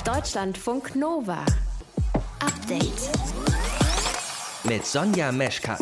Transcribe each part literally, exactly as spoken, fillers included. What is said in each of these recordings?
Deutschlandfunk Nova. Update. Mit Sonja Meschkat.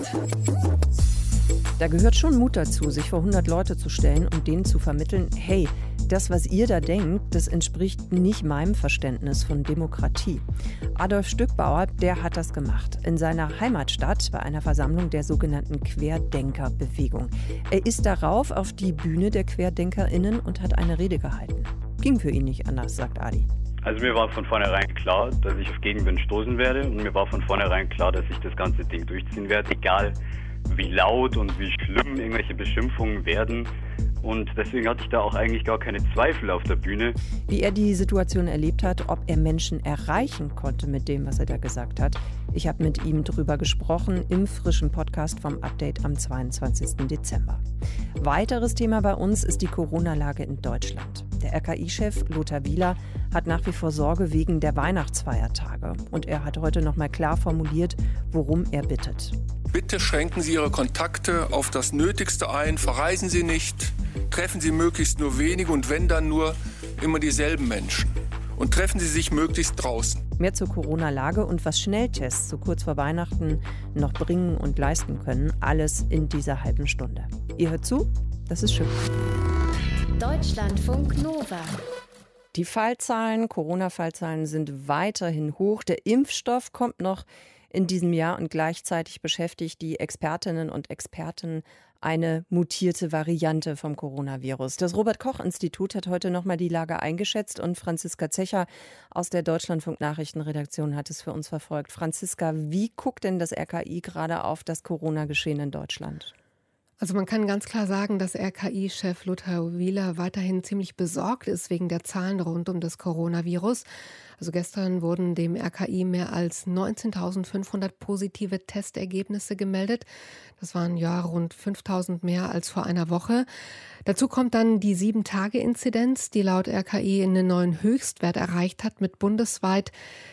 Da gehört schon Mut dazu, sich vor hundert Leute zu stellen und denen zu vermitteln, hey, das, was ihr da denkt, das entspricht nicht meinem Verständnis von Demokratie. Adolf Stückbauer, der hat das gemacht. In seiner Heimatstadt bei einer Versammlung der sogenannten Querdenkerbewegung. Er ist darauf auf die Bühne der QuerdenkerInnen und hat eine Rede gehalten. Ging für ihn nicht anders, sagt Adi. Also mir war von vornherein klar, dass ich auf Gegenwind stoßen werde und mir war von vornherein klar, dass ich das ganze Ding durchziehen werde, egal wie laut und wie schlimm irgendwelche Beschimpfungen werden. Und deswegen hatte ich da auch eigentlich gar keine Zweifel auf der Bühne. Wie er die Situation erlebt hat, ob er Menschen erreichen konnte mit dem, was er da gesagt hat. Ich habe mit ihm drüber gesprochen im frischen Podcast vom Update am zweiundzwanzigsten Dezember. Weiteres Thema bei uns ist die Corona-Lage in Deutschland. Der R K I-Chef Lothar Wieler hat nach wie vor Sorge wegen der Weihnachtsfeiertage. Und er hat heute noch mal klar formuliert, worum er bittet. Bitte schränken Sie Ihre Kontakte auf das Nötigste ein, verreisen Sie nicht, treffen Sie möglichst nur wenige und wenn dann nur immer dieselben Menschen. Und treffen Sie sich möglichst draußen. Mehr zur Corona-Lage und was Schnelltests so kurz vor Weihnachten noch bringen und leisten können, alles in dieser halben Stunde. Ihr hört zu, das ist schön. Deutschlandfunk Nova. Die Fallzahlen, Corona-Fallzahlen sind weiterhin hoch. Der Impfstoff kommt noch in diesem Jahr und gleichzeitig beschäftigt die Expertinnen und Experten eine mutierte Variante vom Coronavirus. Das Robert-Koch-Institut hat heute nochmal die Lage eingeschätzt und Franziska Zecher aus der Deutschlandfunk-Nachrichtenredaktion hat es für uns verfolgt. Franziska, wie guckt denn das R K I gerade auf das Corona-Geschehen in Deutschland? Also man kann ganz klar sagen, dass R K I-Chef Lothar Wieler weiterhin ziemlich besorgt ist wegen der Zahlen rund um das Coronavirus. Also gestern wurden dem R K I mehr als neunzehntausendfünfhundert positive Testergebnisse gemeldet. Das waren ja rund fünftausend mehr als vor einer Woche. Dazu kommt dann die sieben Tage Inzidenz, die laut R K I einen neuen Höchstwert erreicht hat mit bundesweit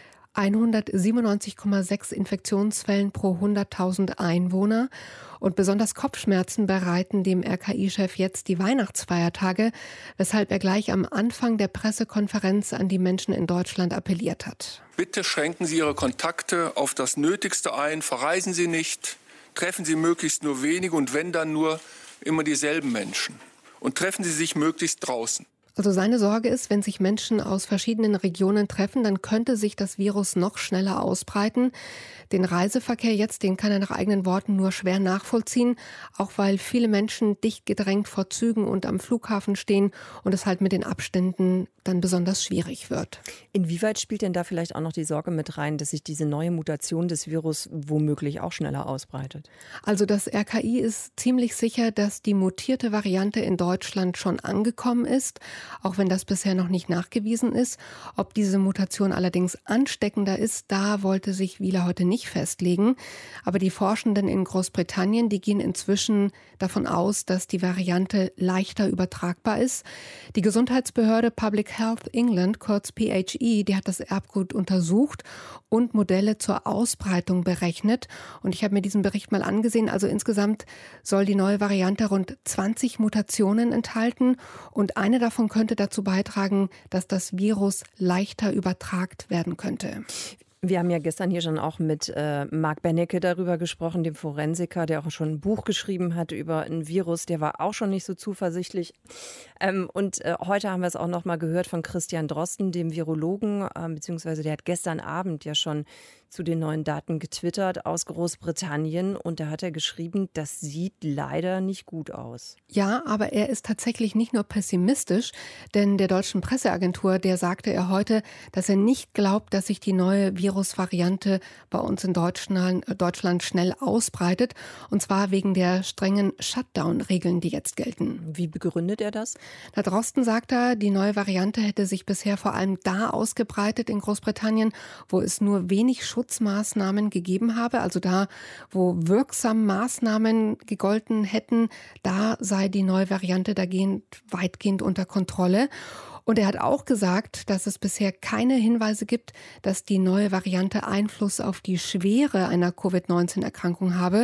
hundertsiebenundneunzig Komma sechs Infektionsfällen pro hunderttausend Einwohner. Und besonders Kopfschmerzen bereiten dem R K I-Chef jetzt die Weihnachtsfeiertage, weshalb er gleich am Anfang der Pressekonferenz an die Menschen in Deutschland appelliert hat. Bitte schränken Sie Ihre Kontakte auf das Nötigste ein, verreisen Sie nicht, treffen Sie möglichst nur wenige und wenn dann nur immer dieselben Menschen. Und treffen Sie sich möglichst draußen. Also seine Sorge ist, wenn sich Menschen aus verschiedenen Regionen treffen, dann könnte sich das Virus noch schneller ausbreiten. Den Reiseverkehr jetzt, den kann er nach eigenen Worten nur schwer nachvollziehen, auch weil viele Menschen dicht gedrängt vor Zügen und am Flughafen stehen und es halt mit den Abständen dann besonders schwierig wird. Inwieweit spielt denn da vielleicht auch noch die Sorge mit rein, dass sich diese neue Mutation des Virus womöglich auch schneller ausbreitet? Also das R K I ist ziemlich sicher, dass die mutierte Variante in Deutschland schon angekommen ist, auch wenn das bisher noch nicht nachgewiesen ist. Ob diese Mutation allerdings ansteckender ist, da wollte sich Wieler heute nicht festlegen. Aber die Forschenden in Großbritannien, die gehen inzwischen davon aus, dass die Variante leichter übertragbar ist. Die Gesundheitsbehörde Public Health England, kurz P H E, die hat das Erbgut untersucht und Modelle zur Ausbreitung berechnet. Und ich habe mir diesen Bericht mal angesehen. Also insgesamt soll die neue Variante rund zwanzig Mutationen enthalten und eine davon könnte dazu beitragen, dass das Virus leichter übertragt werden könnte. Wir haben ja gestern hier schon auch mit äh, Marc Benecke darüber gesprochen, dem Forensiker, der auch schon ein Buch geschrieben hat über ein Virus. Der war auch schon nicht so zuversichtlich. Ähm, und äh, heute haben wir es auch noch mal gehört von Christian Drosten, dem Virologen, äh, beziehungsweise der hat gestern Abend ja schon zu den neuen Daten getwittert aus Großbritannien. Und da hat er geschrieben, das sieht leider nicht gut aus. Ja, aber er ist tatsächlich nicht nur pessimistisch, denn der deutschen Presseagentur, der sagte er heute, dass er nicht glaubt, dass sich die neue Virusvariante bei uns in Deutschland, Deutschland schnell ausbreitet. Und zwar wegen der strengen Shutdown-Regeln, die jetzt gelten. Wie begründet er das? Herr Drosten sagt er, die neue Variante hätte sich bisher vor allem da ausgebreitet in Großbritannien, wo es nur wenig Schutzmaßnahmen gegeben habe. Also da, wo wirksam Maßnahmen gegolten hätten, da sei die neue Variante dagehend weitgehend unter Kontrolle. Und er hat auch gesagt, dass es bisher keine Hinweise gibt, dass die neue Variante Einfluss auf die Schwere einer Covid neunzehn Erkrankung habe.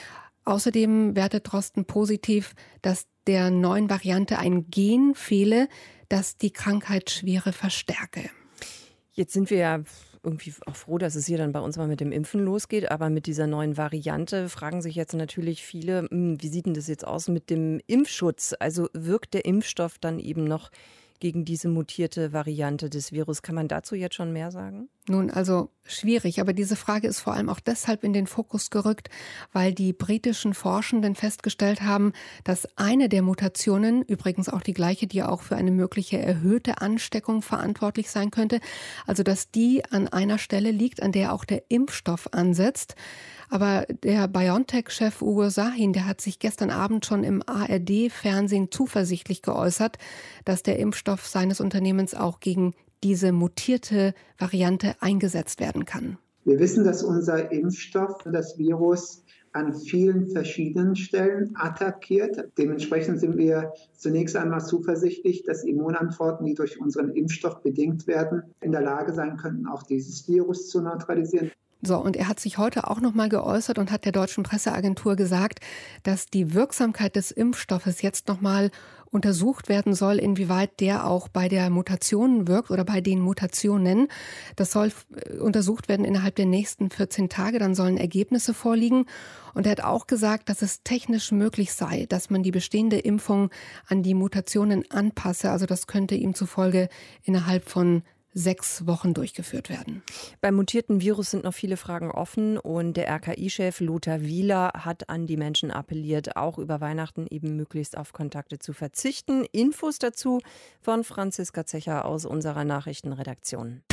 Außerdem wertet Drosten positiv, dass der neuen Variante ein Gen fehle, das die Krankheitsschwere verstärke. Jetzt sind wir ja irgendwie auch froh, dass es hier dann bei uns mal mit dem Impfen losgeht. Aber mit dieser neuen Variante fragen sich jetzt natürlich viele, wie sieht denn das jetzt aus mit dem Impfschutz? Also wirkt der Impfstoff dann eben noch gegen diese mutierte Variante des Virus? Kann man dazu jetzt schon mehr sagen? Nun, also schwierig, aber diese Frage ist vor allem auch deshalb in den Fokus gerückt, weil die britischen Forschenden festgestellt haben, dass eine der Mutationen, übrigens auch die gleiche, die auch für eine mögliche erhöhte Ansteckung verantwortlich sein könnte, also dass die an einer Stelle liegt, an der auch der Impfstoff ansetzt. Aber der BioNTech-Chef Uğur Şahin, der hat sich gestern Abend schon im A R D-Fernsehen zuversichtlich geäußert, dass der Impfstoff seines Unternehmens auch gegen diese mutierte Variante eingesetzt werden kann. Wir wissen, dass unser Impfstoff das Virus an vielen verschiedenen Stellen attackiert. Dementsprechend sind wir zunächst einmal zuversichtlich, dass Immunantworten, die durch unseren Impfstoff bedingt werden, in der Lage sein könnten, auch dieses Virus zu neutralisieren. So, und er hat sich heute auch noch mal geäußert und hat der deutschen Presseagentur gesagt, dass die Wirksamkeit des Impfstoffes jetzt noch mal untersucht werden soll, inwieweit der auch bei der Mutation wirkt oder bei den Mutationen. Das soll untersucht werden innerhalb der nächsten vierzehn Tage, dann sollen Ergebnisse vorliegen. Und er hat auch gesagt, dass es technisch möglich sei, dass man die bestehende Impfung an die Mutationen anpasse. Also das könnte ihm zufolge innerhalb von sechs Wochen durchgeführt werden. Beim mutierten Virus sind noch viele Fragen offen und der R K I-Chef Lothar Wieler hat an die Menschen appelliert, auch über Weihnachten eben möglichst auf Kontakte zu verzichten. Infos dazu von Franziska Zecher aus unserer Nachrichtenredaktion.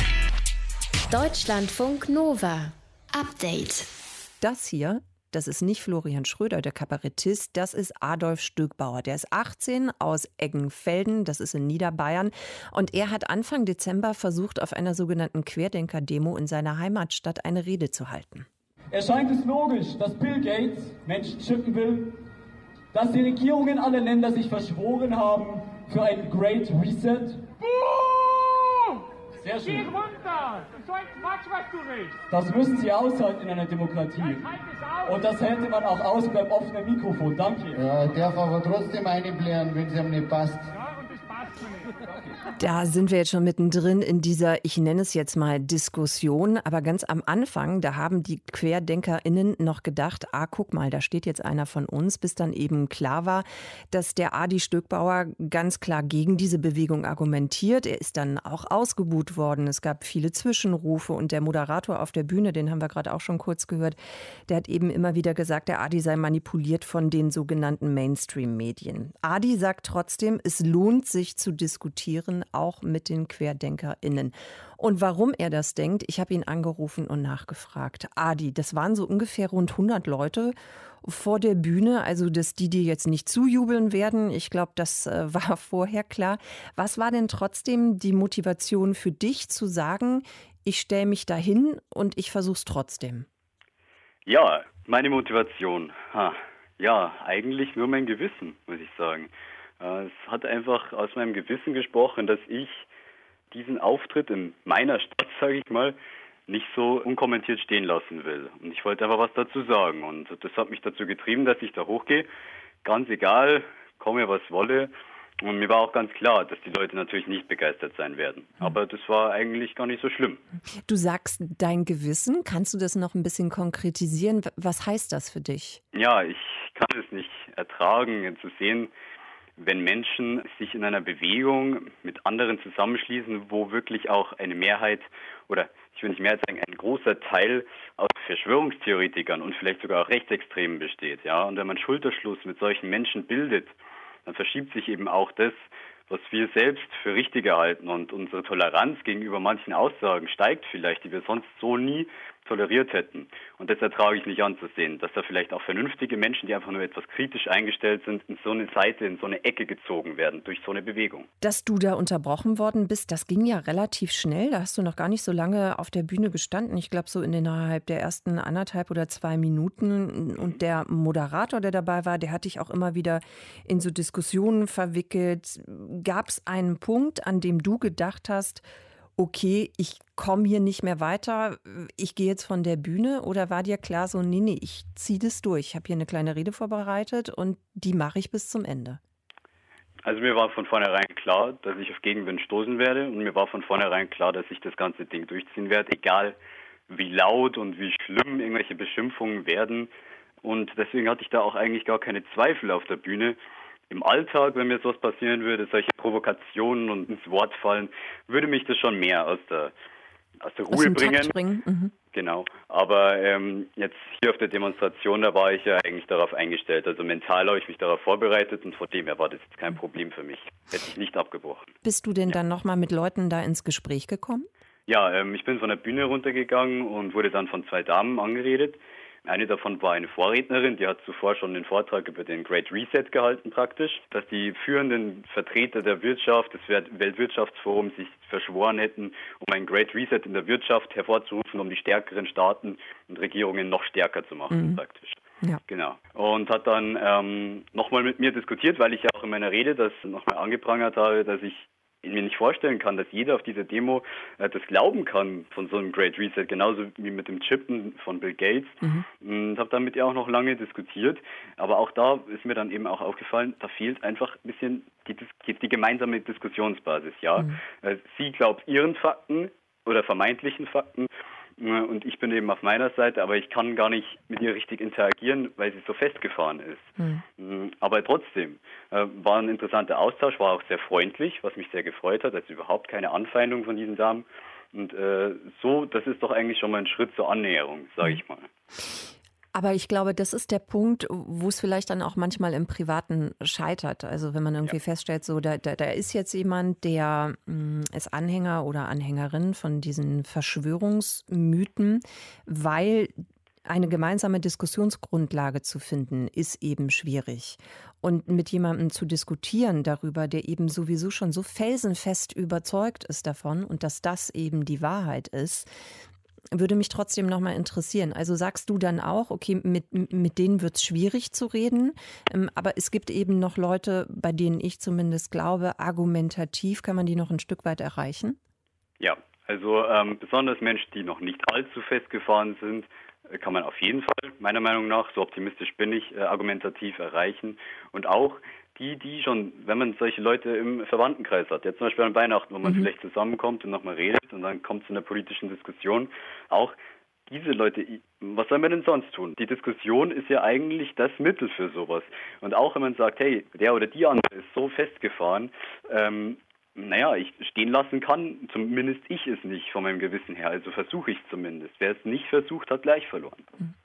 Deutschlandfunk Nova. Update. Das hier, das ist nicht Florian Schröder, der Kabarettist, das ist Adolf Stöckbauer. Der ist achtzehn, aus Eggenfelden, das ist in Niederbayern. Und er hat Anfang Dezember versucht, auf einer sogenannten Querdenker-Demo in seiner Heimatstadt eine Rede zu halten. Erscheint es logisch, dass Bill Gates Menschen chippen will, dass die Regierungen aller Länder sich verschworen haben für einen Great Reset? Sehr schön. Geh runter! Du sollst Quatsch, was du willst. Das müssen Sie aushalten in einer Demokratie. Und das hält man auch aus beim offenen Mikrofon. Danke. Ja, ich darf aber trotzdem einblähen, wenn es ihm nicht passt. Ja, und das passt mir nicht. Da sind wir jetzt schon mittendrin in dieser, ich nenne es jetzt mal Diskussion. Aber ganz am Anfang, da haben die QuerdenkerInnen noch gedacht, ah, guck mal, da steht jetzt einer von uns, bis dann eben klar war, dass der Adi Stöckbauer ganz klar gegen diese Bewegung argumentiert. Er ist dann auch ausgebuht worden. Es gab viele Zwischenrufe und der Moderator auf der Bühne, den haben wir gerade auch schon kurz gehört, der hat eben immer wieder gesagt, der Adi sei manipuliert von den sogenannten Mainstream-Medien. Adi sagt trotzdem, es lohnt sich zu diskutieren, auch mit den QuerdenkerInnen. Und warum er das denkt, ich habe ihn angerufen und nachgefragt. Adi, das waren so ungefähr rund hundert Leute vor der Bühne, also dass die dir jetzt nicht zujubeln werden. Ich glaube, das äh, war vorher klar. Was war denn trotzdem die Motivation für dich zu sagen, ich stelle mich dahin und ich versuche es trotzdem? Ja, meine Motivation. Ha. Ja, eigentlich nur mein Gewissen, muss ich sagen. Es hat einfach aus meinem Gewissen gesprochen, dass ich diesen Auftritt in meiner Stadt, sage ich mal, nicht so unkommentiert stehen lassen will. Und ich wollte einfach was dazu sagen. Und das hat mich dazu getrieben, dass ich da hochgehe. Ganz egal, komme was wolle. Und mir war auch ganz klar, dass die Leute natürlich nicht begeistert sein werden. Aber das war eigentlich gar nicht so schlimm. Du sagst dein Gewissen. Kannst du das noch ein bisschen konkretisieren? Was heißt das für dich? Ja, ich kann es nicht ertragen, zu sehen, wenn Menschen sich in einer Bewegung mit anderen zusammenschließen, wo wirklich auch eine Mehrheit oder ich will nicht Mehrheit sagen, ein großer Teil aus Verschwörungstheoretikern und vielleicht sogar auch Rechtsextremen besteht. Ja? Und wenn man Schulterschluss mit solchen Menschen bildet, dann verschiebt sich eben auch das, was wir selbst für richtig halten. Und unsere Toleranz gegenüber manchen Aussagen steigt vielleicht, die wir sonst so nie toleriert hätten. Und das ertrage ich nicht anzusehen, dass da vielleicht auch vernünftige Menschen, die einfach nur etwas kritisch eingestellt sind, in so eine Seite, in so eine Ecke gezogen werden durch so eine Bewegung. Dass du da unterbrochen worden bist, das ging ja relativ schnell. Da hast du noch gar nicht so lange auf der Bühne gestanden. Ich glaube, so innerhalb der ersten anderthalb oder zwei Minuten. Und der Moderator, der dabei war, der hat dich auch immer wieder in so Diskussionen verwickelt. Gab es einen Punkt, an dem du gedacht hast, okay, ich komme hier nicht mehr weiter, ich gehe jetzt von der Bühne, oder war dir klar so, nee, nee, ich ziehe das durch, ich habe hier eine kleine Rede vorbereitet und die mache ich bis zum Ende? Also mir war von vornherein klar, dass ich auf Gegenwind stoßen werde und mir war von vornherein klar, dass ich das ganze Ding durchziehen werde, egal wie laut und wie schlimm irgendwelche Beschimpfungen werden. Und deswegen hatte ich da auch eigentlich gar keine Zweifel auf der Bühne. Im Alltag, wenn mir sowas passieren würde, solche Provokationen und ins Wort fallen, würde mich das schon mehr aus der, aus der Ruhe aus dem bringen. Takt bringen. Mhm. Genau, aber ähm, jetzt hier auf der Demonstration, da war ich ja eigentlich darauf eingestellt. Also mental habe ich mich darauf vorbereitet und von dem her war das jetzt kein Problem für mich. Hätte ich nicht abgebrochen. Bist du denn ja. dann nochmal mit Leuten da ins Gespräch gekommen? Ja, ähm, ich bin von der Bühne runtergegangen und wurde dann von zwei Damen angeredet. Eine davon war eine Vorrednerin, die hat zuvor schon den Vortrag über den Great Reset gehalten praktisch, dass die führenden Vertreter der Wirtschaft, des Weltwirtschaftsforums sich verschworen hätten, um ein Great Reset in der Wirtschaft hervorzurufen, um die stärkeren Staaten und Regierungen noch stärker zu machen mhm. praktisch. Ja. Genau. Und hat dann ähm, nochmal mit mir diskutiert, weil ich ja auch in meiner Rede das nochmal angeprangert habe, dass ich mir nicht vorstellen kann, dass jeder auf dieser Demo äh, das glauben kann von so einem Great Reset, genauso wie mit dem Chippen von Bill Gates. Mhm. Und habe dann mit ihr auch noch lange diskutiert. Aber auch da ist mir dann eben auch aufgefallen, da fehlt einfach ein bisschen die, die, die gemeinsame Diskussionsbasis. Ja, mhm. äh, sie glaubt ihren Fakten oder vermeintlichen Fakten. Und ich bin eben auf meiner Seite, aber ich kann gar nicht mit ihr richtig interagieren, weil sie so festgefahren ist. Mhm. Aber trotzdem äh, war ein interessanter Austausch, war auch sehr freundlich, was mich sehr gefreut hat. Also überhaupt keine Anfeindung von diesen Damen. Und äh, so, das ist doch eigentlich schon mal ein Schritt zur Annäherung, sage ich mal. Aber ich glaube, das ist der Punkt, wo es vielleicht dann auch manchmal im Privaten scheitert. Also wenn man irgendwie ja. feststellt, so da, da, da ist jetzt jemand, der mh, ist Anhänger oder Anhängerin von diesen Verschwörungsmythen, weil eine gemeinsame Diskussionsgrundlage zu finden, ist eben schwierig. Und mit jemandem zu diskutieren darüber, der eben sowieso schon so felsenfest überzeugt ist davon und dass das eben die Wahrheit ist, würde mich trotzdem noch mal interessieren. Also sagst du dann auch, okay, mit, mit denen wird es schwierig zu reden, aber es gibt eben noch Leute, bei denen ich zumindest glaube, argumentativ kann man die noch ein Stück weit erreichen? Ja, also ähm, besonders Menschen, die noch nicht allzu festgefahren sind, kann man auf jeden Fall, meiner Meinung nach, so optimistisch bin ich, äh, argumentativ erreichen. Und auch die, die schon, wenn man solche Leute im Verwandtenkreis hat, jetzt zum Beispiel an Weihnachten, wo man mhm. vielleicht zusammenkommt und nochmal redet und dann kommt es zu einer politischen Diskussion, auch diese Leute, was soll man denn sonst tun? Die Diskussion ist ja eigentlich das Mittel für sowas. Und auch wenn man sagt, hey, der oder die andere ist so festgefahren, ähm, naja, ich stehen lassen kann, zumindest ich es nicht von meinem Gewissen her, also versuche ich es zumindest. Wer es nicht versucht, hat gleich verloren.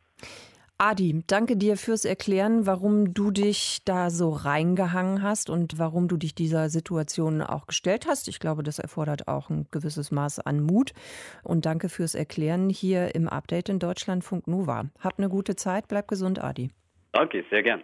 Adi, danke dir fürs Erklären, warum du dich da so reingehangen hast und warum du dich dieser Situation auch gestellt hast. Ich glaube, das erfordert auch ein gewisses Maß an Mut. Und danke fürs Erklären hier im Update in Deutschlandfunk Nova. Hab eine gute Zeit, bleib gesund, Adi. Danke, sehr gern.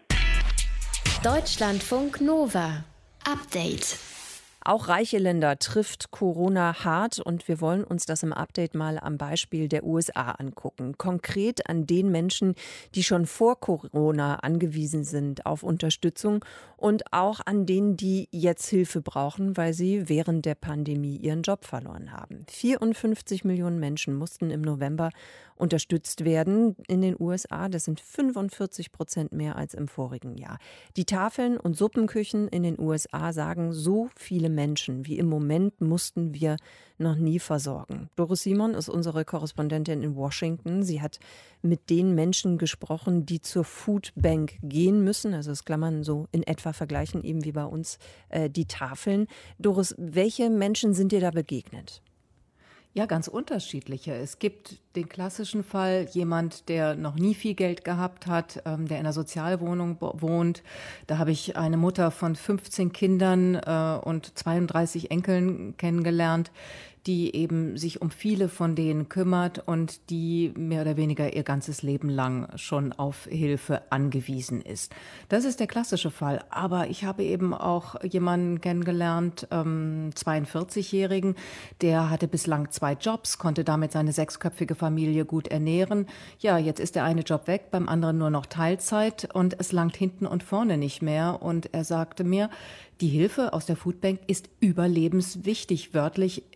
Deutschlandfunk Nova. Update. Auch reiche Länder trifft Corona hart und wir wollen uns das im Update mal am Beispiel der U S A angucken. Konkret an den Menschen, die schon vor Corona angewiesen sind auf Unterstützung und auch an denen, die jetzt Hilfe brauchen, weil sie während der Pandemie ihren Job verloren haben. vierundfünfzig Millionen Menschen mussten im November unterstützt werden in den U S A. Das sind fünfundvierzig Prozent mehr als im vorigen Jahr. Die Tafeln und Suppenküchen in den U S A sagen, so viele Menschen wie im Moment mussten wir noch nie versorgen. Doris Simon ist unsere Korrespondentin in Washington. Sie hat mit den Menschen gesprochen, die zur Foodbank gehen müssen. Also das kann man so in etwa vergleichen, eben wie bei uns äh, die Tafeln. Doris, welche Menschen sind dir da begegnet? Ja, ganz unterschiedliche. Es gibt den klassischen Fall, jemand, der noch nie viel Geld gehabt hat, ähm, der in einer Sozialwohnung wohnt. Da habe ich eine Mutter von fünfzehn Kindern äh, und zweiunddreißig Enkeln kennengelernt, die eben sich um viele von denen kümmert und die mehr oder weniger ihr ganzes Leben lang schon auf Hilfe angewiesen ist. Das ist der klassische Fall. Aber ich habe eben auch jemanden kennengelernt, ähm, zweiundvierzigjährigen, der hatte bislang zwei Jobs, konnte damit seine sechsköpfige Familie gut ernähren. Ja, jetzt ist der eine Job weg, beim anderen nur noch Teilzeit und es langt hinten und vorne nicht mehr. Und er sagte mir, die Hilfe aus der Foodbank ist überlebenswichtig, wörtlich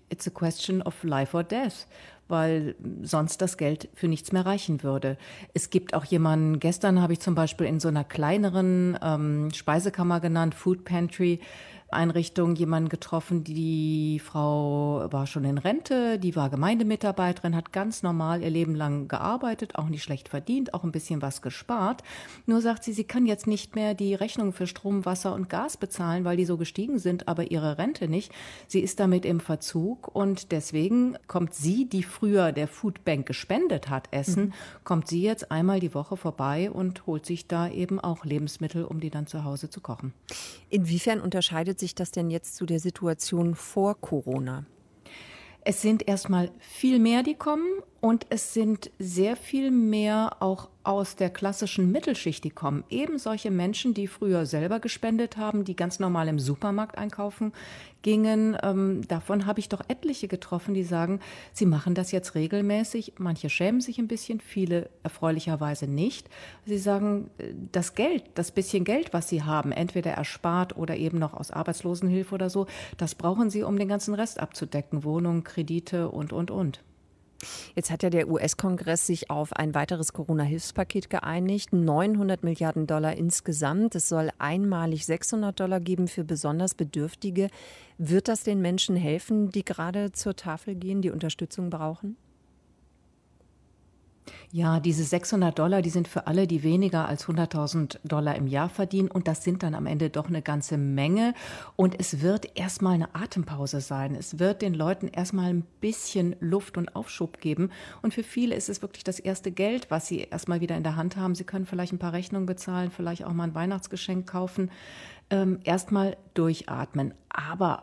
it's a question of life or death, weil sonst das Geld für nichts mehr reichen würde. Es gibt auch jemanden, gestern habe ich zum Beispiel in so einer kleineren ähm, Speisekammer genannt, Food Pantry, Einrichtung jemanden getroffen, die Frau war schon in Rente, die war Gemeindemitarbeiterin, hat ganz normal ihr Leben lang gearbeitet, auch nicht schlecht verdient, auch ein bisschen was gespart. Nur sagt sie, sie kann jetzt nicht mehr die Rechnung für Strom, Wasser und Gas bezahlen, weil die so gestiegen sind, aber ihre Rente nicht. Sie ist damit im Verzug und deswegen kommt sie, die früher der Foodbank gespendet hat, Essen, mhm. kommt sie jetzt einmal die Woche vorbei und holt sich da eben auch Lebensmittel, um die dann zu Hause zu kochen. Inwiefern unterscheidet sich das denn jetzt zu der Situation vor Corona? Es sind erstmal viel mehr, die kommen, und es sind sehr viel mehr auch aus der klassischen Mittelschicht, die kommen. Eben solche Menschen, die früher selber gespendet haben, die ganz normal im Supermarkt einkaufen gingen. Ähm, davon habe ich doch etliche getroffen, die sagen, sie machen das jetzt regelmäßig. Manche schämen sich ein bisschen, viele erfreulicherweise nicht. Sie sagen, das Geld, das bisschen Geld, was sie haben, entweder erspart oder eben noch aus Arbeitslosenhilfe oder so, das brauchen sie, um den ganzen Rest abzudecken. Wohnung, Kredite und, und, und. Jetzt hat ja der U S-Kongress sich auf ein weiteres Corona-Hilfspaket geeinigt, neunhundert Milliarden Dollar insgesamt. Es soll einmalig sechshundert Dollar geben für besonders Bedürftige. Wird das den Menschen helfen, die gerade zur Tafel gehen, die Unterstützung brauchen? Ja, diese sechshundert Dollar, die sind für alle, die weniger als hunderttausend Dollar im Jahr verdienen. Und das sind dann am Ende doch eine ganze Menge. Und es wird erstmal eine Atempause sein. Es wird den Leuten erstmal ein bisschen Luft und Aufschub geben. Und für viele ist es wirklich das erste Geld, was sie erstmal wieder in der Hand haben. Sie können vielleicht ein paar Rechnungen bezahlen, vielleicht auch mal ein Weihnachtsgeschenk kaufen. Ähm, erstmal durchatmen. Aber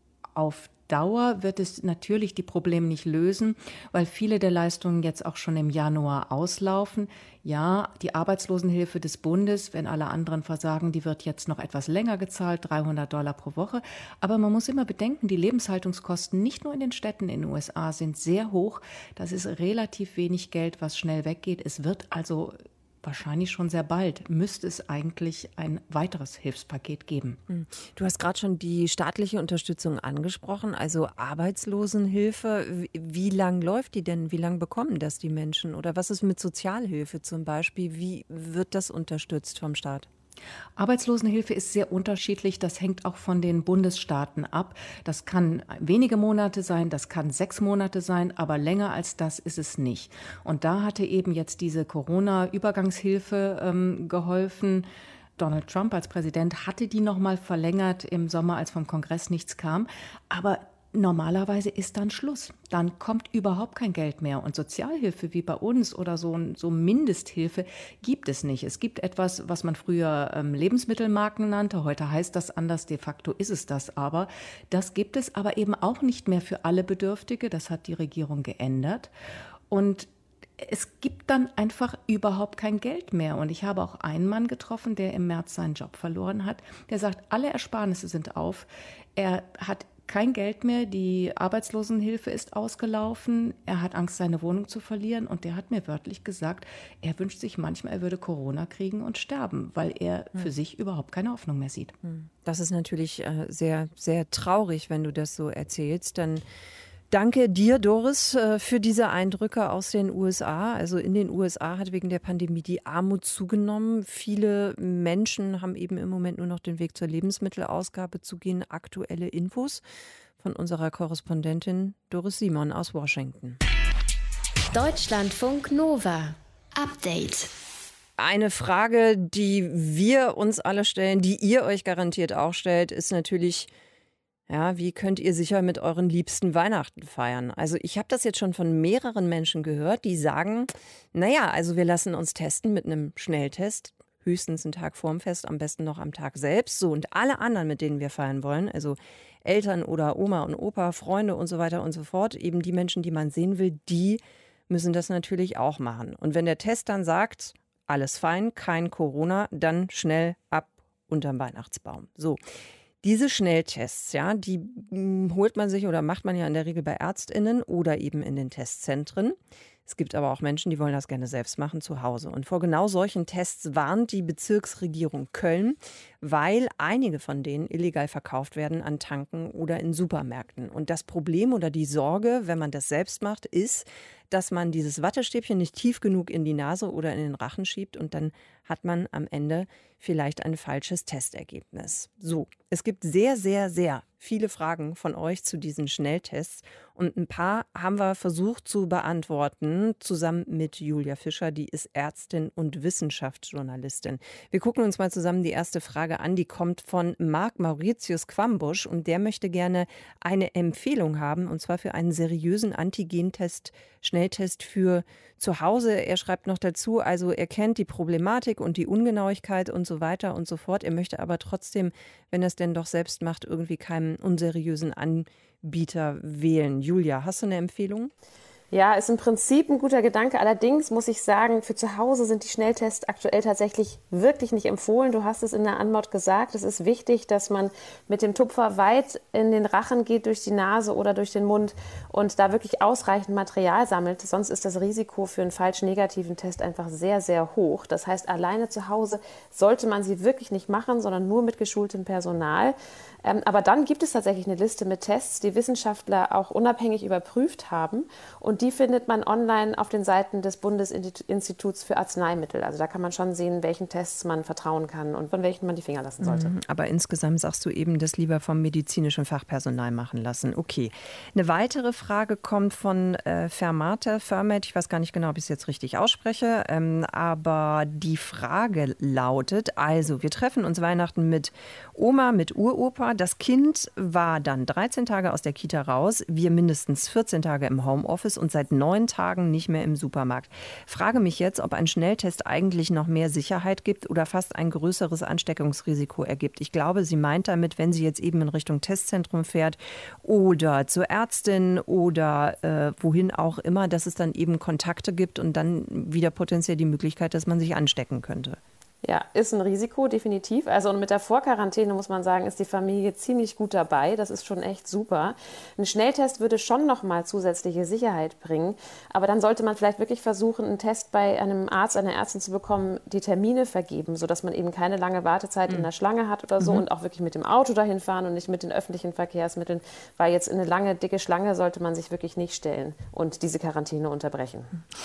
auf Dauer wird es natürlich die Probleme nicht lösen, weil viele der Leistungen jetzt auch schon im Januar auslaufen. Ja, die Arbeitslosenhilfe des Bundes, wenn alle anderen versagen, die wird jetzt noch etwas länger gezahlt, dreihundert Dollar pro Woche. Aber man muss immer bedenken, die Lebenshaltungskosten nicht nur in den Städten in den U S A sind sehr hoch. Das ist relativ wenig Geld, was schnell weggeht. Es wird also wahrscheinlich schon sehr bald, müsste es eigentlich ein weiteres Hilfspaket geben. Du hast gerade schon die staatliche Unterstützung angesprochen, also Arbeitslosenhilfe. Wie, wie lang läuft die denn? Wie lange bekommen das die Menschen? Oder was ist mit Sozialhilfe zum Beispiel? Wie wird das unterstützt vom Staat? Arbeitslosenhilfe ist sehr unterschiedlich. Das hängt auch von den Bundesstaaten ab. Das kann wenige Monate sein, das kann sechs Monate sein, aber länger als das ist es nicht. Und da hatte eben jetzt diese Corona-Übergangshilfe ähm, geholfen. Donald Trump als Präsident hatte die noch mal verlängert im Sommer, als vom Kongress nichts kam. Aber normalerweise ist dann Schluss. Dann kommt überhaupt kein Geld mehr. Und Sozialhilfe wie bei uns oder so, so Mindesthilfe gibt es nicht. Es gibt etwas, was man früher ähm, Lebensmittelmarken nannte. Heute heißt das anders. De facto ist es das aber. Das gibt es aber eben auch nicht mehr für alle Bedürftige. Das hat die Regierung geändert. Und es gibt dann einfach überhaupt kein Geld mehr. Und ich habe auch einen Mann getroffen, der im März seinen Job verloren hat. Der sagt, alle Ersparnisse sind auf. Er hat kein Geld mehr, die Arbeitslosenhilfe ist ausgelaufen, er hat Angst, seine Wohnung zu verlieren, und der hat mir wörtlich gesagt, er wünscht sich manchmal, er würde Corona kriegen und sterben, weil er für hm. sich überhaupt keine Hoffnung mehr sieht. Das ist natürlich äh, sehr, sehr traurig, wenn du das so erzählst, dann danke dir, Doris, für diese Eindrücke aus den U S A. Also in den U S A hat wegen der Pandemie die Armut zugenommen. Viele Menschen haben eben im Moment nur noch den Weg zur Lebensmittelausgabe zu gehen. Aktuelle Infos von unserer Korrespondentin Doris Simon aus Washington. Deutschlandfunk Nova. Update. Eine Frage, die wir uns alle stellen, die ihr euch garantiert auch stellt, ist natürlich: Ja, wie könnt ihr sicher mit euren Liebsten Weihnachten feiern? Also ich habe das jetzt schon von mehreren Menschen gehört, die sagen, naja, also wir lassen uns testen mit einem Schnelltest, höchstens einen Tag vorm Fest, am besten noch am Tag selbst. So, und alle anderen, mit denen wir feiern wollen, also Eltern oder Oma und Opa, Freunde und so weiter und so fort, eben die Menschen, die man sehen will, die müssen das natürlich auch machen. Und wenn der Test dann sagt, alles fein, kein Corona, dann schnell ab unterm Weihnachtsbaum. So. Diese Schnelltests, ja, die mh, holt man sich oder macht man ja in der Regel bei ÄrztInnen oder eben in den Testzentren. Es gibt aber auch Menschen, die wollen das gerne selbst machen zu Hause. Und vor genau solchen Tests warnt die Bezirksregierung Köln, weil einige von denen illegal verkauft werden an Tanken oder in Supermärkten. Und das Problem oder die Sorge, wenn man das selbst macht, ist, dass man dieses Wattestäbchen nicht tief genug in die Nase oder in den Rachen schiebt und dann hat man am Ende vielleicht ein falsches Testergebnis. So, es gibt sehr, sehr, sehr viele Fragen von euch zu diesen Schnelltests und ein paar haben wir versucht zu beantworten, zusammen mit Julia Fischer, die ist Ärztin und Wissenschaftsjournalistin. Wir gucken uns mal zusammen die erste Frage an, die kommt von Marc Mauritius Quambusch und der möchte gerne eine Empfehlung haben und zwar für einen seriösen Antigentest, Schnelltest für zu Hause. Er schreibt noch dazu, also er kennt die Problematik und die Ungenauigkeit und so weiter und so fort. Er möchte aber trotzdem, wenn er es denn doch selbst macht, irgendwie keinen unseriösen Anbieter wählen. Julia, hast du eine Empfehlung? Ja, ist im Prinzip ein guter Gedanke. Allerdings muss ich sagen, für zu Hause sind die Schnelltests aktuell tatsächlich wirklich nicht empfohlen. Du hast es in der Anmod gesagt. Es ist wichtig, dass man mit dem Tupfer weit in den Rachen geht, durch die Nase oder durch den Mund und da wirklich ausreichend Material sammelt. Sonst ist das Risiko für einen falsch negativen Test einfach sehr, sehr hoch. Das heißt, alleine zu Hause sollte man sie wirklich nicht machen, sondern nur mit geschultem Personal. Ähm, aber dann gibt es tatsächlich eine Liste mit Tests, die Wissenschaftler auch unabhängig überprüft haben. Und die findet man online auf den Seiten des Bundesinstituts für Arzneimittel. Also da kann man schon sehen, welchen Tests man vertrauen kann und von welchen man die Finger lassen sollte. Aber insgesamt sagst du eben, das lieber vom medizinischen Fachpersonal machen lassen. Okay. Eine weitere Frage kommt von äh, Fermate, Fermat. Ich weiß gar nicht genau, ob ich es jetzt richtig ausspreche. Ähm, aber die Frage lautet, also wir treffen uns Weihnachten mit Oma, mit Uropa. Das Kind war dann dreizehn Tage aus der Kita raus, wir mindestens vierzehn Tage im Homeoffice und seit neun Tagen nicht mehr im Supermarkt. Frage mich jetzt, ob ein Schnelltest eigentlich noch mehr Sicherheit gibt oder fast ein größeres Ansteckungsrisiko ergibt. Ich glaube, sie meint damit, wenn sie jetzt eben in Richtung Testzentrum fährt oder zur Ärztin oder äh, wohin auch immer, dass es dann eben Kontakte gibt und dann wieder potenziell die Möglichkeit, dass man sich anstecken könnte. Ja, ist ein Risiko, definitiv. Also und mit der Vorquarantäne muss man sagen, ist die Familie ziemlich gut dabei. Das ist schon echt super. Ein Schnelltest würde schon nochmal zusätzliche Sicherheit bringen. Aber dann sollte man vielleicht wirklich versuchen, einen Test bei einem Arzt, einer Ärztin zu bekommen, die Termine vergeben, sodass man eben keine lange Wartezeit mhm. in der Schlange hat oder so mhm. und auch wirklich mit dem Auto dahin fahren und nicht mit den öffentlichen Verkehrsmitteln. Weil jetzt in eine lange, dicke Schlange sollte man sich wirklich nicht stellen und diese Quarantäne unterbrechen.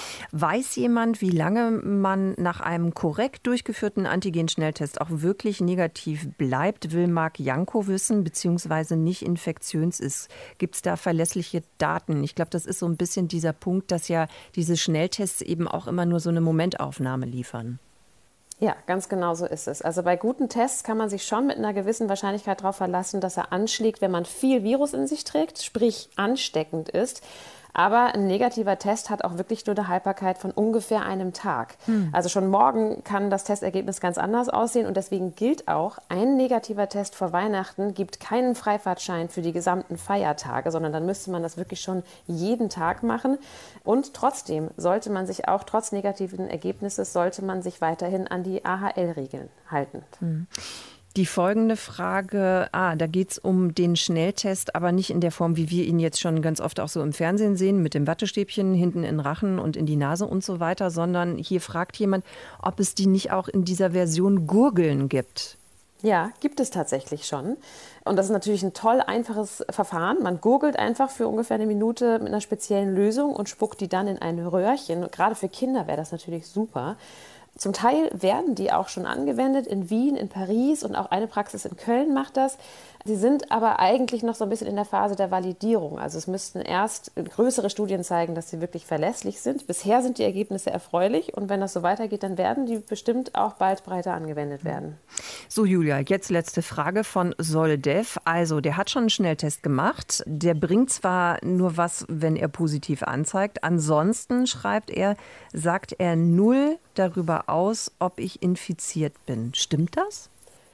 Weiß jemand, wie lange man nach einem korrekt durchgeführten Antigen-Schnelltest auch wirklich negativ bleibt, will Marc Janko wissen, beziehungsweise nicht infektiös ist. Gibt es da verlässliche Daten? Ich glaube, das ist so ein bisschen dieser Punkt, dass ja diese Schnelltests eben auch immer nur so eine Momentaufnahme liefern. Ja, ganz genau so ist es. Also bei guten Tests kann man sich schon mit einer gewissen Wahrscheinlichkeit darauf verlassen, dass er anschlägt, wenn man viel Virus in sich trägt, sprich ansteckend ist. Aber ein negativer Test hat auch wirklich nur eine Haltbarkeit von ungefähr einem Tag. Hm. Also schon morgen kann das Testergebnis ganz anders aussehen. Und deswegen gilt auch, ein negativer Test vor Weihnachten gibt keinen Freifahrtschein für die gesamten Feiertage, sondern dann müsste man das wirklich schon jeden Tag machen. Und trotzdem sollte man sich auch, trotz negativen Ergebnisses, sollte man sich weiterhin an die A H L-Regeln halten. Hm. Die folgende Frage, ah, da geht es um den Schnelltest, aber nicht in der Form, wie wir ihn jetzt schon ganz oft auch so im Fernsehen sehen, mit dem Wattestäbchen hinten in den Rachen und in die Nase und so weiter, sondern hier fragt jemand, ob es die nicht auch in dieser Version Gurgeln gibt. Ja, gibt es tatsächlich schon. Und das ist natürlich ein toll einfaches Verfahren. Man gurgelt einfach für ungefähr eine Minute mit einer speziellen Lösung und spuckt die dann in ein Röhrchen. Und gerade für Kinder wäre das natürlich super. Zum Teil werden die auch schon angewendet in Wien, in Paris und auch eine Praxis in Köln macht das. Sie sind aber eigentlich noch so ein bisschen in der Phase der Validierung. Also es müssten erst größere Studien zeigen, dass sie wirklich verlässlich sind. Bisher sind die Ergebnisse erfreulich und wenn das so weitergeht, dann werden die bestimmt auch bald breiter angewendet werden. So Julia, jetzt letzte Frage von Soldev. Also der hat schon einen Schnelltest gemacht. Der bringt zwar nur was, wenn er positiv anzeigt. Ansonsten, schreibt er, sagt er null darüber aus, ob ich infiziert bin. Stimmt das?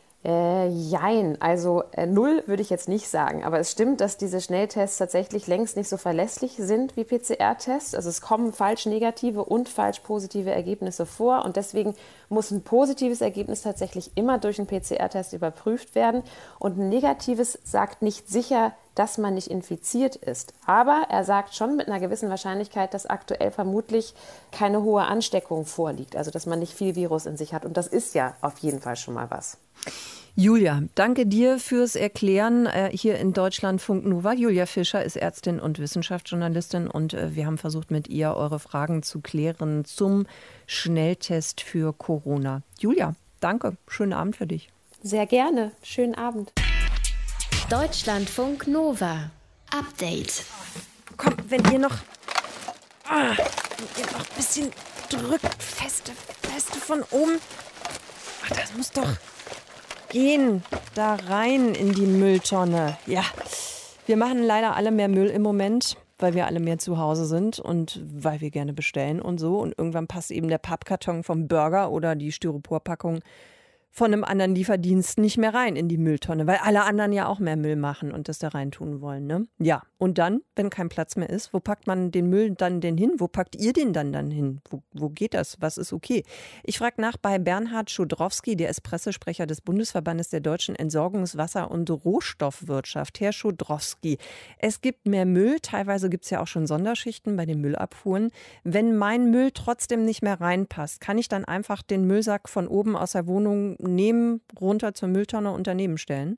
Äh, jein, also äh, null würde ich jetzt nicht sagen, aber es stimmt, dass diese Schnelltests tatsächlich längst nicht so verlässlich sind wie P C R-Tests. Also es kommen falsch negative und falsch positive Ergebnisse vor und deswegen muss ein positives Ergebnis tatsächlich immer durch einen P C R-Test überprüft werden und ein negatives sagt nicht sicher, dass man nicht infiziert ist. Aber er sagt schon mit einer gewissen Wahrscheinlichkeit, dass aktuell vermutlich keine hohe Ansteckung vorliegt, also dass man nicht viel Virus in sich hat. Und das ist ja auf jeden Fall schon mal was. Julia, danke dir fürs Erklären äh, hier in Deutschlandfunk Nova. Julia Fischer ist Ärztin und Wissenschaftsjournalistin und äh, wir haben versucht, mit ihr eure Fragen zu klären zum Schnelltest für Corona. Julia, danke. Schönen Abend für dich. Sehr gerne. Schönen Abend. Deutschlandfunk Nova. Update. Komm, wenn ihr noch, ah, wenn ihr noch ein bisschen drückt, feste, feste von oben. Ach, das muss doch gehen, da rein in die Mülltonne. Ja, wir machen leider alle mehr Müll im Moment, weil wir alle mehr zu Hause sind und weil wir gerne bestellen und so. Und irgendwann passt eben der Pappkarton vom Burger oder die Styroporpackung von einem anderen Lieferdienst nicht mehr rein in die Mülltonne, weil alle anderen ja auch mehr Müll machen und das da rein tun wollen. Ne? Ja, und dann, wenn kein Platz mehr ist, wo packt man den Müll dann denn hin? Wo packt ihr den dann dann hin? Wo, wo geht das? Was ist okay? Ich frage nach bei Bernhard Schodrowski, der ist Pressesprecher des Bundesverbandes der deutschen Entsorgungs-, Wasser- und Rohstoffwirtschaft. Herr Schodrowski, es gibt mehr Müll, teilweise gibt es ja auch schon Sonderschichten bei den Müllabfuhren. Wenn mein Müll trotzdem nicht mehr reinpasst, kann ich dann einfach den Müllsack von oben aus der Wohnung nehmen, runter zur Mülltonne und daneben stellen?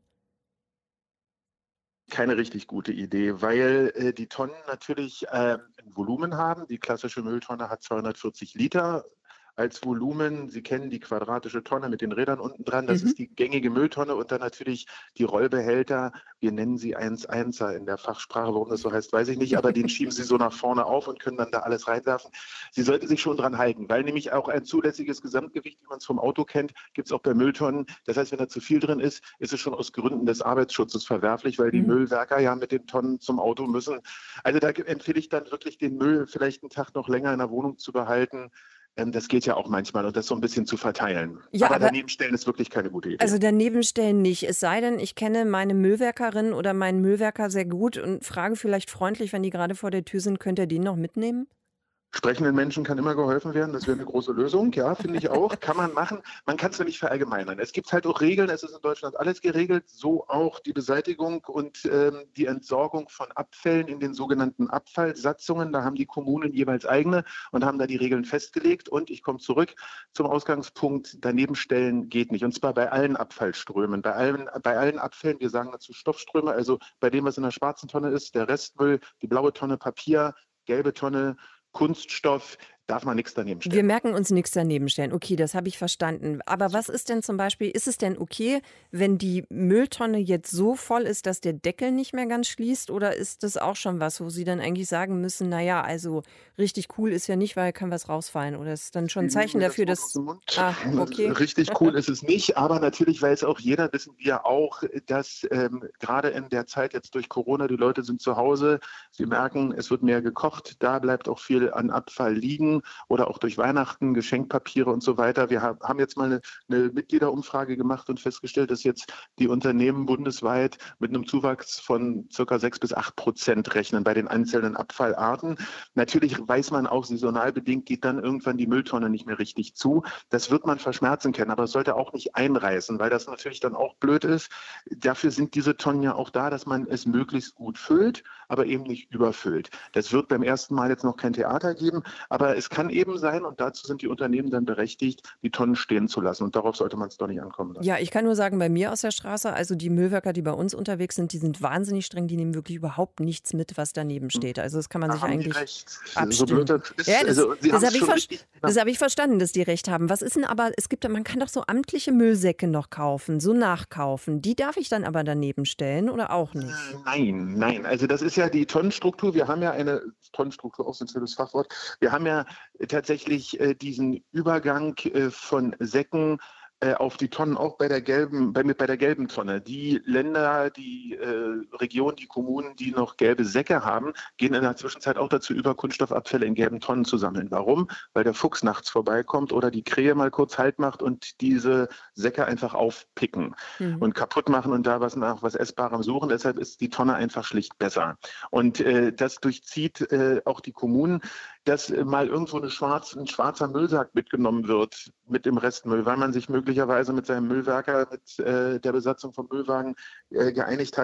Keine richtig gute Idee, weil äh, die Tonnen natürlich äh, ein Volumen haben. Die klassische Mülltonne hat zweihundertvierzig Liter als Volumen. Sie kennen die quadratische Tonne mit den Rädern unten dran. Das mhm. ist die gängige Mülltonne und dann natürlich die Rollbehälter. Wir nennen sie eins Einser in der Fachsprache. Warum das so heißt, weiß ich nicht. Aber den schieben Sie so nach vorne auf und können dann da alles reinwerfen. Sie sollten sich schon dran halten, weil nämlich auch ein zulässiges Gesamtgewicht, wie man es vom Auto kennt, gibt es auch bei Mülltonnen. Das heißt, wenn da zu viel drin ist, ist es schon aus Gründen des Arbeitsschutzes verwerflich, weil die mhm. Müllwerker ja mit den Tonnen zum Auto müssen. Also da empfehle ich dann wirklich, den Müll vielleicht einen Tag noch länger in der Wohnung zu behalten. Das geht ja auch manchmal und das so ein bisschen zu verteilen. Ja, aber, aber daneben stellen ist wirklich keine gute Idee. Also daneben stellen nicht. Es sei denn, ich kenne meine Müllwerkerin oder meinen Müllwerker sehr gut und frage vielleicht freundlich, wenn die gerade vor der Tür sind, könnt ihr den noch mitnehmen? Sprechenden Menschen kann immer geholfen werden, das wäre eine große Lösung, ja, finde ich auch, kann man machen. Man kann es ja nicht verallgemeinern. Es gibt halt auch Regeln, es ist in Deutschland alles geregelt, so auch die Beseitigung und ähm, die Entsorgung von Abfällen in den sogenannten Abfallsatzungen. Da haben die Kommunen jeweils eigene und haben da die Regeln festgelegt. Und ich komme zurück zum Ausgangspunkt, daneben stellen geht nicht. Und zwar bei allen Abfallströmen, bei allen, bei allen Abfällen, wir sagen dazu Stoffströme, also bei dem, was in der schwarzen Tonne ist, der Restmüll, die blaue Tonne Papier, gelbe Tonne Kunststoff, darf man nichts daneben stellen. Wir merken uns nichts daneben stellen. Okay, das habe ich verstanden. Aber was ist denn zum Beispiel, ist es denn okay, wenn die Mülltonne jetzt so voll ist, dass der Deckel nicht mehr ganz schließt? Oder ist das auch schon was, wo Sie dann eigentlich sagen müssen, naja, also richtig cool ist ja nicht, weil kann was rausfallen? Oder ist dann schon ein Zeichen das dafür, dass... Ah, okay. Richtig cool ist es nicht, aber natürlich weiß auch jeder, wissen wir auch, dass ähm, gerade in der Zeit jetzt durch Corona, die Leute sind zu Hause, sie merken, es wird mehr gekocht, da bleibt auch viel an Abfall liegen. Oder auch durch Weihnachten, Geschenkpapiere und so weiter. Wir haben jetzt mal eine, eine Mitgliederumfrage gemacht und festgestellt, dass jetzt die Unternehmen bundesweit mit einem Zuwachs von ca. sechs bis acht Prozent rechnen bei den einzelnen Abfallarten. Natürlich weiß man auch, saisonal bedingt geht dann irgendwann die Mülltonne nicht mehr richtig zu. Das wird man verschmerzen können, aber es sollte auch nicht einreißen, weil das natürlich dann auch blöd ist. Dafür sind diese Tonnen ja auch da, dass man es möglichst gut füllt, aber eben nicht überfüllt. Das wird beim ersten Mal jetzt noch kein Theater geben, aber es kann eben sein, und dazu sind die Unternehmen dann berechtigt, die Tonnen stehen zu lassen. Und darauf sollte man es doch nicht ankommen lassen. Ja, ich kann nur sagen, bei mir aus der Straße, also die Müllwerker, die bei uns unterwegs sind, die sind wahnsinnig streng, die nehmen wirklich überhaupt nichts mit, was daneben steht. Also das kann man da sich haben eigentlich die recht. abstimmen. So blöd das ist. Ja, das, also, das habe ich, ver hab ich verstanden, dass die recht haben. Was ist denn aber, es gibt, man kann doch so amtliche Müllsäcke noch kaufen, so nachkaufen. Die darf ich dann aber daneben stellen oder auch nicht? Nein, nein. Also das ist ja die Tonnenstruktur. Wir haben ja eine Tonnenstruktur, auch so ein schönes Fachwort. Wir haben ja tatsächlich äh, diesen Übergang äh, von Säcken äh, auf die Tonnen, auch bei der gelben, bei, bei der gelben Tonne. Die Länder, die äh, Regionen, die Kommunen, die noch gelbe Säcke haben, gehen in der Zwischenzeit auch dazu über, Kunststoffabfälle in gelben Tonnen zu sammeln. Warum? Weil der Fuchs nachts vorbeikommt oder die Krähe mal kurz Halt macht und diese Säcke einfach aufpicken mhm. und kaputt machen und da was nach was Essbarem suchen. Deshalb ist die Tonne einfach schlicht besser. Und äh, das durchzieht äh, auch die Kommunen, dass mal irgendwo eine schwarz, ein schwarzer Müllsack mitgenommen wird mit dem Restmüll, weil man sich möglicherweise mit seinem Müllwerker, mit äh, der Besatzung vom Müllwagen äh, geeinigt hat.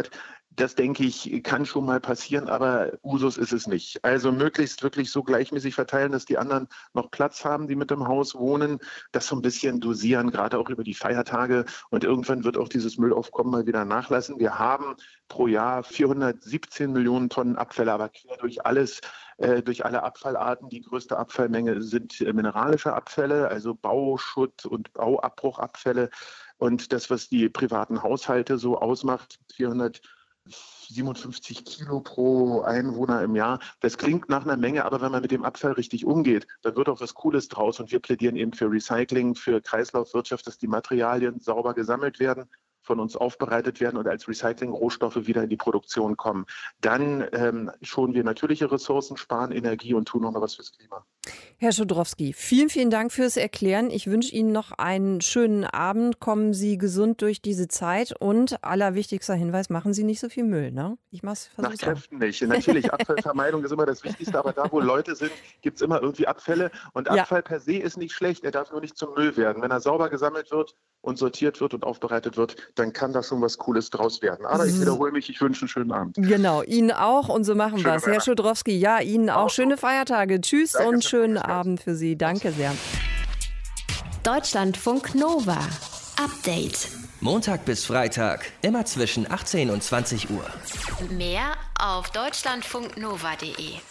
Das, denke ich, kann schon mal passieren, aber Usus ist es nicht. Also möglichst wirklich so gleichmäßig verteilen, dass die anderen noch Platz haben, die mit im Haus wohnen. Das so ein bisschen dosieren, gerade auch über die Feiertage. Und irgendwann wird auch dieses Müllaufkommen mal wieder nachlassen. Wir haben pro Jahr vierhundertsiebzehn Millionen Tonnen Abfälle, aber quer durch alles, äh, durch alle Abfallarten. Die größte Abfallmenge sind äh, mineralische Abfälle, also Bauschutt und Bauabbruchabfälle. Und das, was die privaten Haushalte so ausmacht, vierhundertsiebenundfünfzig Kilo pro Einwohner im Jahr. Das klingt nach einer Menge, aber wenn man mit dem Abfall richtig umgeht, dann wird auch was Cooles draus. Und wir plädieren eben für Recycling, für Kreislaufwirtschaft, dass die Materialien sauber gesammelt werden, von uns aufbereitet werden und als Recycling-Rohstoffe wieder in die Produktion kommen. Dann ähm, schonen wir natürliche Ressourcen, sparen Energie und tun noch mal was fürs Klima. Herr Schodrowski, vielen, vielen Dank fürs Erklären. Ich wünsche Ihnen noch einen schönen Abend. Kommen Sie gesund durch diese Zeit und allerwichtigster Hinweis, machen Sie nicht so viel Müll, ne? Ich mach's, Nach Kräften nicht. Natürlich, Abfallvermeidung ist immer das Wichtigste, aber da, wo Leute sind, gibt es immer irgendwie Abfälle. Und Abfall ja. per se ist nicht schlecht, er darf nur nicht zum Müll werden. Wenn er sauber gesammelt wird und sortiert wird und aufbereitet wird, dann kann da schon was Cooles draus werden. Aber ich wiederhole mich, ich wünsche einen schönen Abend. Genau, Ihnen auch und so machen wir es. Herr Schodrowski, ja, Ihnen auch, auch schöne Feiertage. Tschüss Danke, und schönen Abend für Sie. Danke sehr. Deutschlandfunk Nova. Update. Montag bis Freitag, immer zwischen achtzehn und zwanzig Uhr. Mehr auf deutschlandfunknova punkt de.